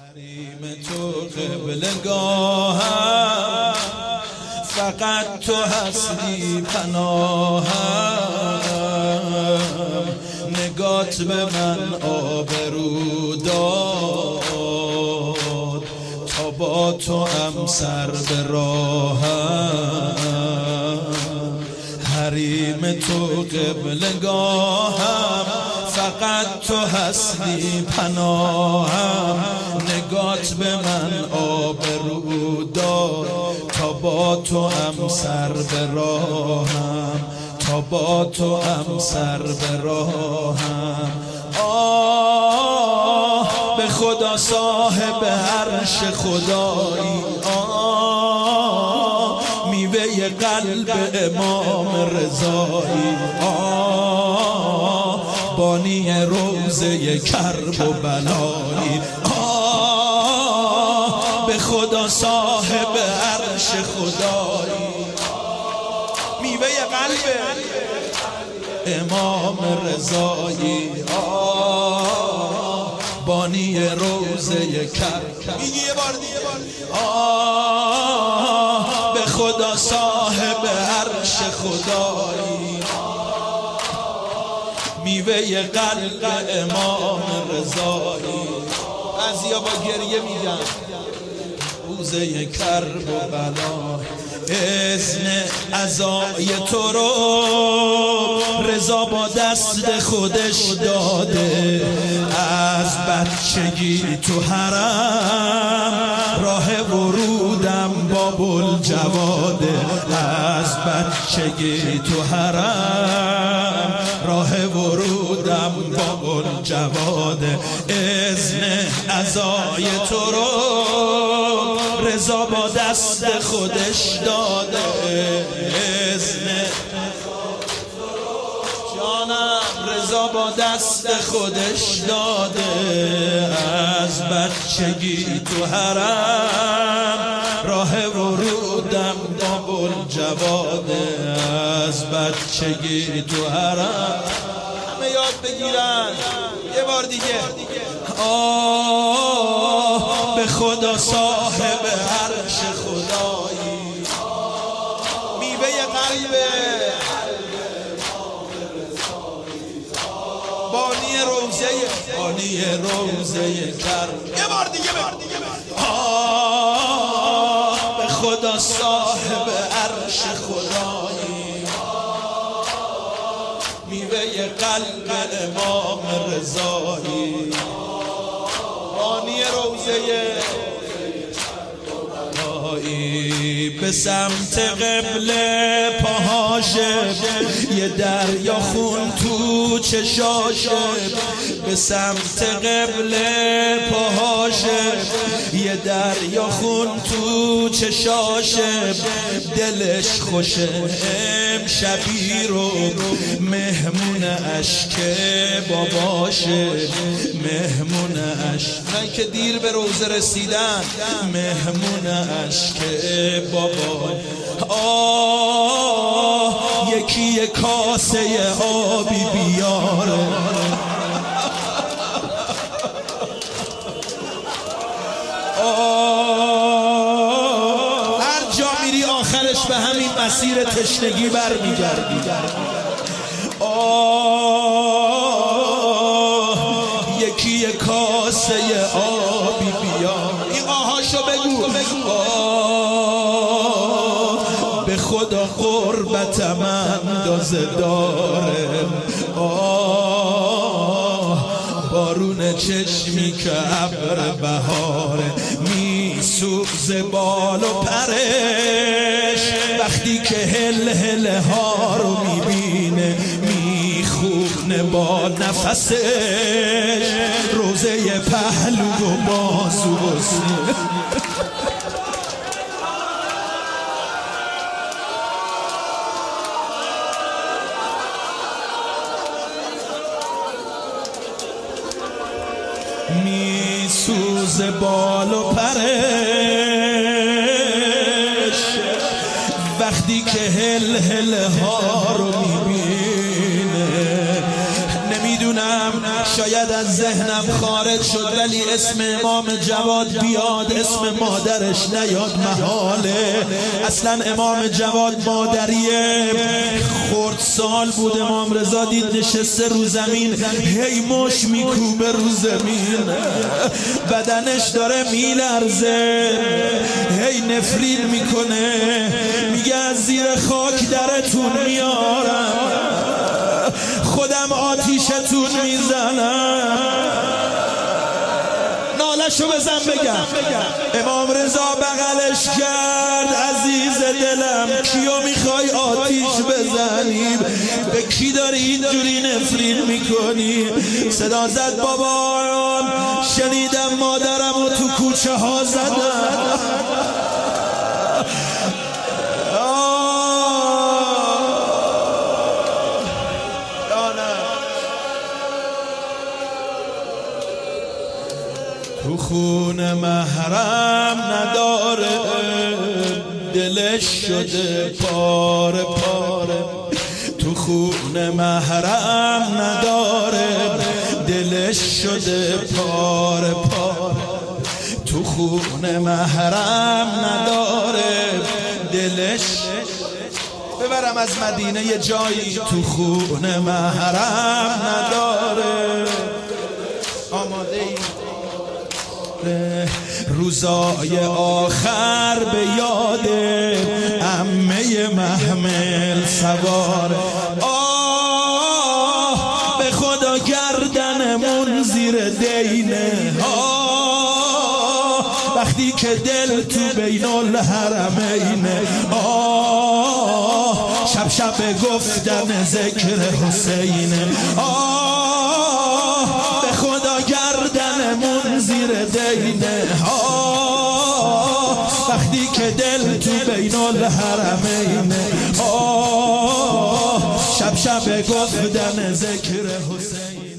حریم تو قبلگاهم، فقط تو هستی پناهم. نگات به من آبرو داد، تا با تو هم سر به راهم. حریم تو قبلگاهم، فقط تو هستی پناهم. نگات به من آبرو داد، تا با تو هم سر به راهم، تا با تو هم سر به راهم. به خدا صاحب عرش خدایی، میوه قلب امام رضایی، بانی روضه کرب و بلایی. به خدا صاحب عرش خدایی، میوه قلب امام رضایی، بانی روضه کرب. میگی یه بار دیگه. به خدا صاحب عرش خدایی، میوه قلب امام رضایی. بعضیا با گریه میگن روزه کرب و بلا. اذن عزای تو رو رضا با دست خودش داده. از بچگی تو حرم راه ورودم باب‌الجواده. از بچگی تو حرم راه ورودم باب‌الجواده. اذن عزای تو رو رضا با دست خودش داده. اذن جانم رضا با دست خودش داده. از بچگی تو حرم راه ورودم باب‌الجواده. از بچگی تو حرم. همه یاد بگیرن یه بار دیگه. به خدا صاحب عرش خدایی، میوه قلب بانی روضه کرب. یه بار دیگه. به خدا صاحب عرش خدایی، میوه قلب امام رضایی، بانی روضه. به سمت قبله پاهاشه، یه دریا خون تو چشاشه. به سمت قبله پاهاشه، یه دریا خون تو چشاشه. دلش خوشه امشبی رو مهمون اشک باباشه. مهمون اشک که دیر به روزه رسیدن، مهمون اشک بابا. یکی یه کاسه آبی بیاره. هر جا میری آخرش به همین مسیر تشنگی برمیگردی. یکی یه کاسه آبی بیار. این آهاشو بگو. به خدا قربتم اندازه داره. بارون چشمی که ابر بهاره، میسوزه بال و پرش. وقتی که هل ها رو میبینه، میخونه با نفسش. روزه پهلو و بازو و سینه. میسوزه بال و پرش. وقتی که هل ها رو میبینه. نمیدونم شاید از ذهنم خارج شد، ولی اسم امام جواد بیاد اسم مادرش نیاد محاله. اصلا امام جواد مادریه. خردسال بود امام رضا، دید نشسته رو زمین هی مش میکوبه رو زمین، بدنش داره میلرزه، هی نفرین میکنه، میگه از زیر خاک درتون میارم، خودم آتیشتون میزنم. نالشو بزن بگم. امام رضا بغلش کرد، عزیز دلم کیو میخوای آتیش بزنیم؟ به کی داری اینجوری نفرین میکنی؟ صدا زد بابا شنیدم مادرمو تو کوچه ها زدن. تو خون محرم نداره، دلش شده پاره پاره. تو خون محرم نداره، دلش شده پاره پاره. تو خون محرم نداره، دلش ببرم از مدینه یه جایی. تو خون محرم نداره. آماده ای؟ روزای آخر به یاد عمه محمل سوار. آه به خدا گردنمون زیر دینه، وقتی که دل تو بین الحرمینه. آه شب شب گفتن ذکر حسینه. آه به خدا گردنمون زیر دینه، وقتی که دل تو بین الحرمینه. شب شب گفتن ذکر حسین.